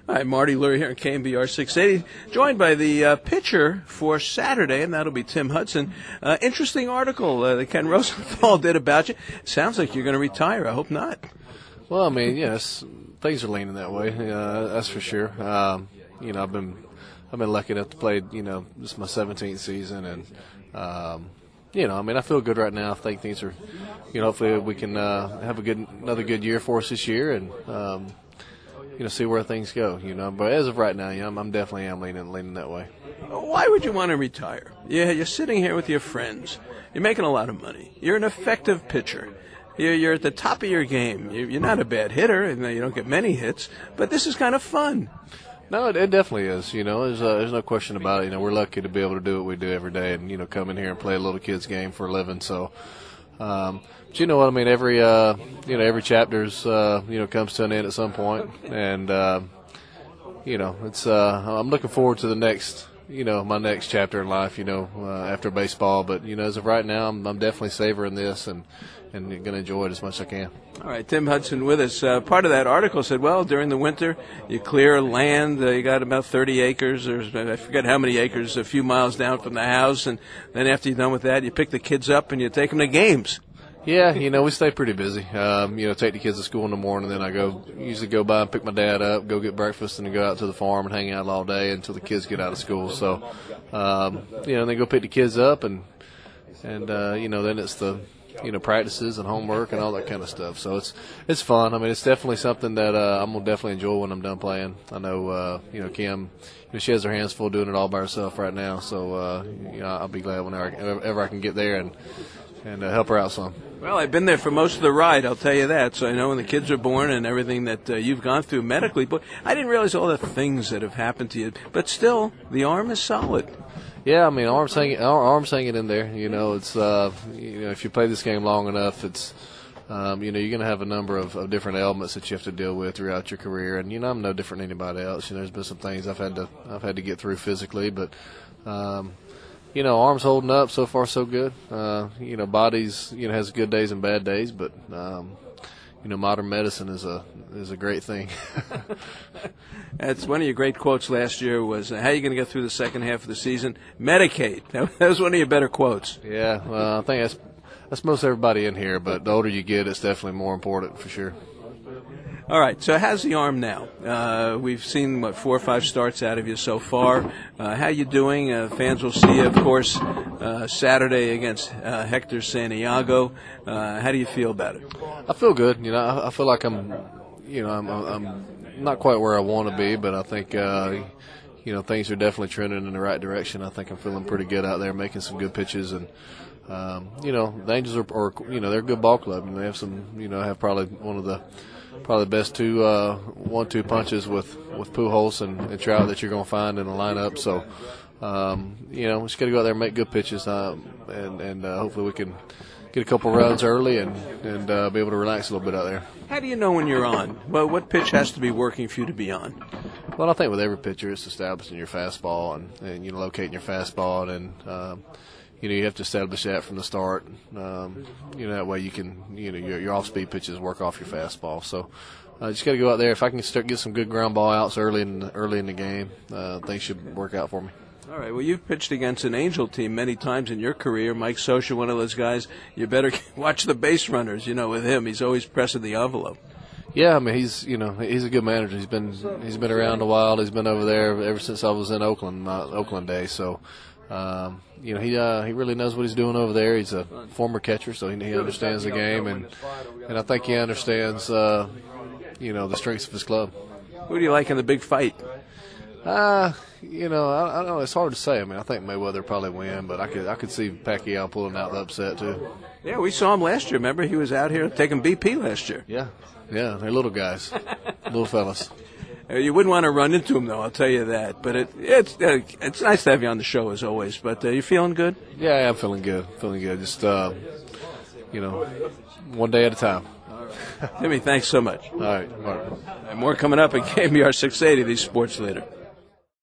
Hi, Marty Lurie here on KMBR 680, joined by the pitcher for Saturday, and that'll be Tim Hudson. Interesting article that Ken Rosenthal did about you. Sounds like you're going to retire. I hope not. Well, I mean, yes, things are leaning that way. That's for sure. I've been lucky enough to play. This is my 17th season, and I feel good right now. I think things are, hopefully we can have another good year for us this year, and see where things go. But as of right now, I'm definitely leaning that way. Why would you want to retire? Yeah, you're sitting here with your friends. You're making a lot of money. You're an effective pitcher. You're at the top of your game. You're not a bad hitter, and you don't get many hits. But this is kind of fun. No, it definitely is. There's no question about it. We're lucky to be able to do what we do every day, and come in here and play a little kid's game for a living. So, but you know what I mean. Every chapter's comes to an end at some point, and it's I'm looking forward to the next my next chapter in life. After baseball, but as of right now, I'm definitely savoring this and going to enjoy it as much as I can. All right, Tim Hudson with us. Part of that article said, well, during the winter, you clear land. You got about 30 acres, or I forget how many acres, a few miles down from the house. And then after you're done with that, you pick the kids up and you take them to games. Yeah, we stay pretty busy. Take the kids to school in the morning, then I usually go by and pick my dad up, go get breakfast, and then go out to the farm and hang out all day until the kids get out of school. So, then go pick the kids up, and then it's the practices and homework and all that kind of stuff. So it's fun. I mean, it's definitely something that I'm gonna definitely enjoy when I'm done playing. I know, Kim, she has her hands full doing it all by herself right now. So, I'll be glad whenever I can get there and help her out some. Well, I've been there for most of the ride, I'll tell you that. So I know when the kids are born and everything that you've gone through medically. But I didn't realize all the things that have happened to you. But still, the arm is solid. Yeah, I mean, arm's hanging in there. It's if you play this game long enough, it's you're going to have a number of different elements that you have to deal with throughout your career. And I'm no different than anybody else. There's been some things I've had to get through physically, but arms holding up, so far so good. Bodies has good days and bad days, but modern medicine is a great thing. That's one of your great quotes last year was, how are you going to get through the second half of the season? Medicate. That was one of your better quotes. Yeah, well, I think that's most everybody in here, but the older you get, it's definitely more important for sure. All right, so how's the arm now? We've seen, 4 or 5 starts out of you so far. How you doing? Fans will see you, of course, Saturday against Hector Santiago. How do you feel about it? I feel good. I feel like I'm not quite where I want to be, but I think, things are definitely trending in the right direction. I think I'm feeling pretty good out there, making some good pitches, and the Angels are they're a good ball club, and they have have probably one of the best 1-2 punches with Pujols and Trout that you're going to find in the lineup. So, we just got to go out there and make good pitches, and hopefully we can get a couple runs early and be able to relax a little bit out there. How do you know when you're on? Well, what pitch has to be working for you to be on? Well, I think with every pitcher, it's establishing your fastball and locating your fastball, and you have to establish that from the start. That way you can, your off-speed pitches work off your fastball. So, just got to go out there. If I can get some good ground ball outs early in the game, things should work out for me. All right. Well, you've pitched against an Angel team many times in your career. Mike Scioscia, one of those guys. You better watch the base runners. With him, he's always pressing the envelope. Yeah, I mean he's a good manager. He's been around a while. He's been over there ever since I was in Oakland days. So. He really knows what he's doing over there. He's a former catcher, so he understands the game, and I think he understands, the strengths of his club. Who do you like in the big fight? I don't know. It's hard to say. I mean, I think Mayweather probably win, but I could see Pacquiao pulling out the upset too. Yeah, we saw him last year. Remember, he was out here taking BP last year. Yeah, they're little guys, little fellas. You wouldn't want to run into him, though, I'll tell you that. But it's nice to have you on the show, as always. But you feeling good? Yeah, I'm feeling good. Just, one day at a time. Timmy, thanks so much. All right, Mark. And more coming up at KMBR 680, the Sports Leader.